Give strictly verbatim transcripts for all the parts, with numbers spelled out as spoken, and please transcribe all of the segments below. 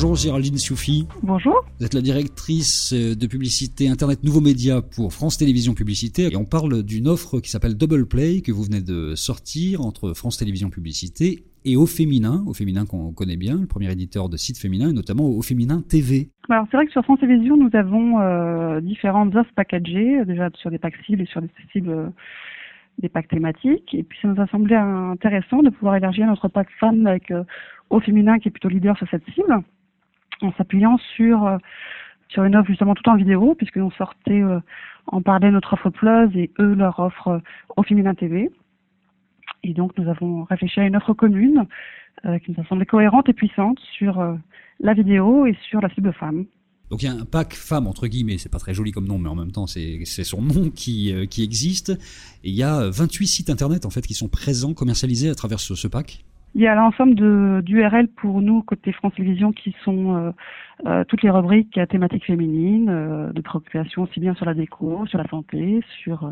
Bonjour Géraldine Sioufi. Bonjour. Vous êtes la directrice de publicité Internet Nouveaux Médias pour France Télévisions Publicité et on parle d'une offre qui s'appelle Double Play que vous venez de sortir entre France Télévisions Publicité et Au Féminin, Au Féminin qu'on connaît bien, le premier éditeur de sites féminins et notamment Au Féminin T V. Alors c'est vrai que sur France Télévisions nous avons euh, différentes offres packagées, déjà sur des packs cibles et sur des cibles euh, des packs thématiques. Et puis ça nous a semblé intéressant de pouvoir élargir notre pack femme avec euh, Au Féminin qui est plutôt leader sur cette cible, en s'appuyant sur euh, sur une offre justement tout en vidéo, puisqu'on sortait euh, en parlait notre offre Plus et eux leur offre euh, Au Féminin T V. Et donc nous avons réfléchi à une offre commune euh, qui nous a semblé cohérente et puissante sur euh, la vidéo et sur la cible femme. Donc il y a un pack femme entre guillemets, c'est pas très joli comme nom, mais en même temps c'est, c'est son nom qui, euh, qui existe. Et il y a vingt-huit sites internet en fait qui sont présents, commercialisés à travers ce, ce pack. Il y a l'ensemble de, d'U R L pour nous, côté France Télévisions, qui sont euh, euh, toutes les rubriques à thématique féminine, euh, de préoccupation aussi bien sur la déco, sur la santé, sur euh,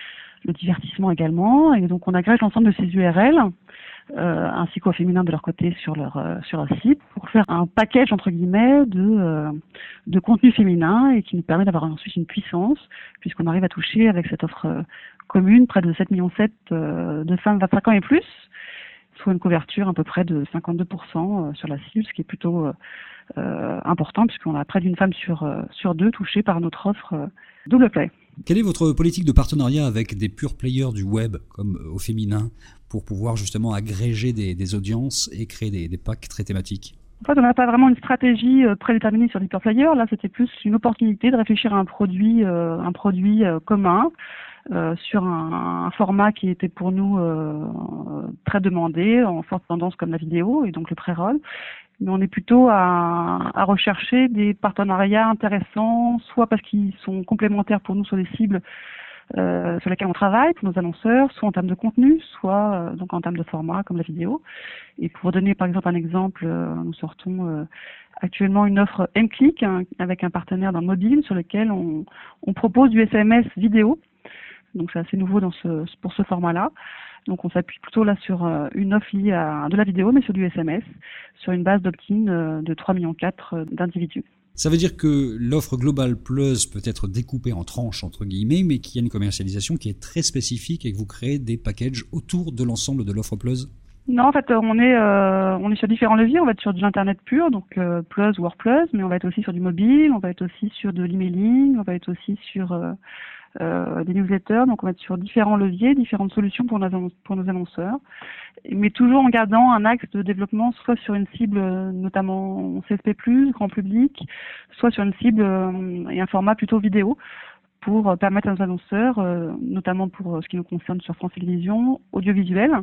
le divertissement également. Et donc on agrège l'ensemble de ces U R L, euh, ainsi qu'au féminin de leur côté sur leur euh, sur leur site, pour faire un package entre guillemets de euh, de contenu féminin et qui nous permet d'avoir ensuite une puissance, puisqu'on arrive à toucher avec cette offre euh, commune près de sept virgule sept millions euh, de femmes vingt-cinq ans et plus, soit une couverture à peu près de cinquante-deux pour cent sur la cible, ce qui est plutôt euh, euh, important puisqu'on a près d'une femme sur euh, sur deux touchée par notre offre euh, Double Play. Quelle est votre politique de partenariat avec des pure players du web comme Au Féminin pour pouvoir justement agréger des, des audiences et créer des, des packs très thématiques? En fait, on n'a pas vraiment une stratégie euh, prédéterminée sur les pure players. Là, c'était plus une opportunité de réfléchir à un produit, euh, un produit euh, commun. Euh, sur un, un format qui était pour nous euh, très demandé, en forte tendance comme la vidéo et donc le pré-roll. Mais on est plutôt à, à rechercher des partenariats intéressants, soit parce qu'ils sont complémentaires pour nous sur les cibles euh, sur lesquelles on travaille, pour nos annonceurs, soit en termes de contenu, soit euh, donc en termes de format comme la vidéo. Et pour vous donner par exemple un exemple, euh, nous sortons euh, actuellement une offre M-Click hein, avec un partenaire dans le mobile sur lequel on, on propose du S M S vidéo. Donc c'est assez nouveau dans ce, pour ce format-là. Donc on s'appuie plutôt là sur euh, une offre liée à de la vidéo, mais sur du S M S, sur une base d'opt-in euh, de trois virgule quatre millions d'individus. Ça veut dire que l'offre Global Plus peut être découpée en tranches entre guillemets, mais qu'il y a une commercialisation qui est très spécifique et que vous créez des packages autour de l'ensemble de l'offre Plus? Non, en fait, on est euh, on est sur différents leviers. On va être sur de l'internet pur, donc euh, Plus ou Word Plus, mais on va être aussi sur du mobile, on va être aussi sur de l'emailing, on va être aussi sur euh, Euh, des newsletters, donc on va être sur différents leviers, différentes solutions pour nos, annonce, pour nos annonceurs, mais toujours en gardant un axe de développement soit sur une cible notamment C S P plus, grand public, soit sur une cible euh, et un format plutôt vidéo pour euh, permettre à nos annonceurs, euh, notamment pour euh, ce qui nous concerne sur France Télévisions, audiovisuel,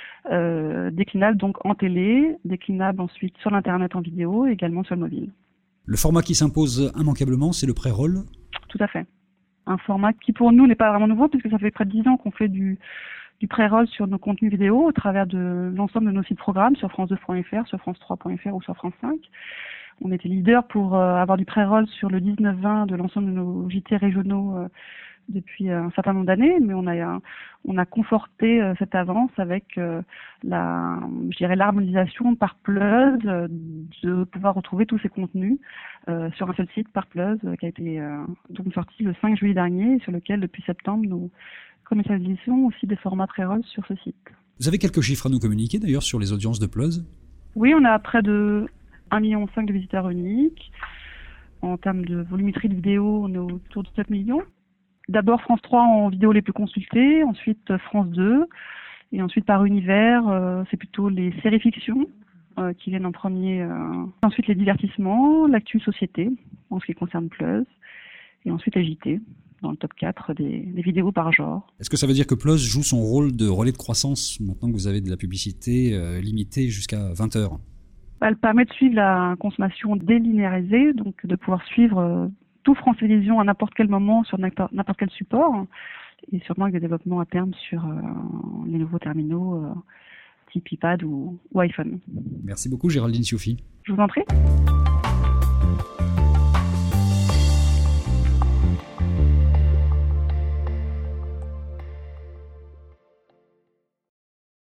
euh, déclinable donc en télé, déclinable ensuite sur l'internet en vidéo et également sur le mobile. Le format qui s'impose immanquablement, c'est le pré-roll? Tout à fait. Un format qui pour nous n'est pas vraiment nouveau puisque ça fait près de dix ans qu'on fait du, du pré-roll sur nos contenus vidéo au travers de l'ensemble de nos sites programmes sur France deux point F R, sur France trois point F R ou sur France cinq. On était leader pour euh, avoir du pré-roll sur le dix-neuf vingt de l'ensemble de nos J T régionaux euh, depuis un certain nombre d'années, mais on a on a conforté euh, cette avance avec euh, la je dirais l'harmonisation par Plus euh, de pouvoir retrouver tous ces contenus euh, sur un seul site par Plus euh, qui a été euh, donc sorti le cinq juillet dernier et sur lequel depuis septembre nous commercialisons aussi des formats pré-roll sur ce site. Vous avez quelques chiffres à nous communiquer d'ailleurs sur les audiences de Plus? Oui, on a près de un virgule cinq million de visiteurs uniques. En termes de volumétrie de vidéo, on est autour de sept millions. D'abord France trois en vidéo les plus consultées, ensuite France deux, et ensuite par univers, euh, c'est plutôt les séries fiction euh, qui viennent en premier. Euh. Ensuite les divertissements, l'actu société, en ce qui concerne Plus, et ensuite les J T, dans le top quatre des, des vidéos par genre. Est-ce que ça veut dire que Plus joue son rôle de relais de croissance maintenant que vous avez de la publicité euh, limitée jusqu'à vingt heures? Elle permet de suivre la consommation délinéarisée, donc de pouvoir suivre euh, tout France Télévisions à n'importe quel moment sur n'importe quel support et sûrement avec des développements à terme sur euh, les nouveaux terminaux euh, type iPad ou, ou iPhone. Merci beaucoup Géraldine Sioufi. Je vous en prie.